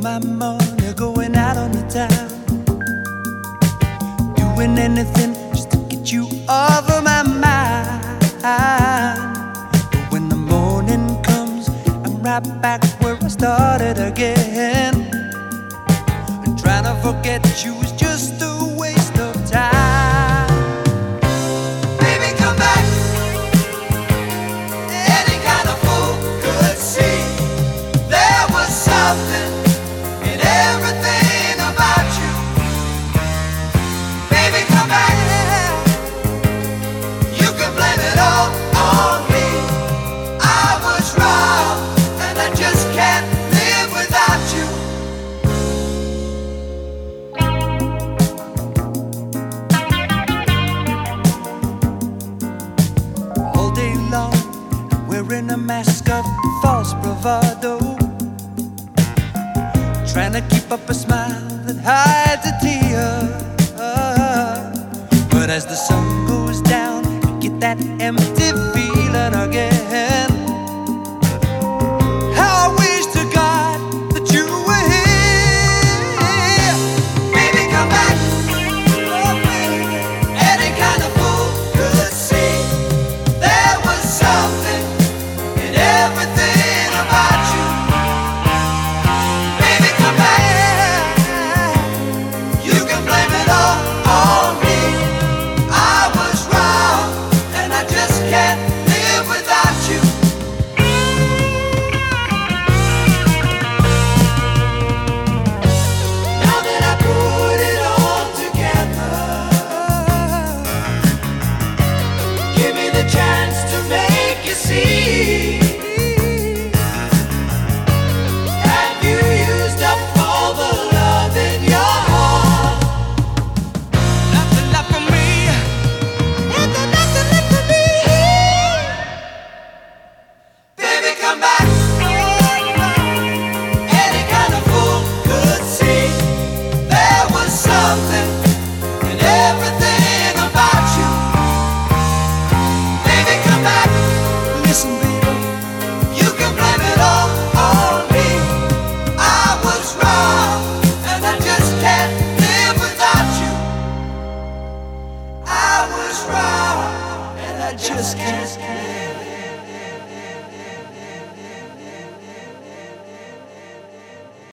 my money going out on the town, doing anything just to get you off of my mind. But when the morning comes, I'm right back where I started again, and trying to forget you is just a waste of time. Baby, come back. Any kind of fool could see there was something in everything about you. Baby, come back. You can blame it all on me. I was wrong, and I just can't live without you. All day long, wearing a mask of false bravado, trying to keep up a smile that hides a tear. But as the sun goes down, you get that empty feeling again.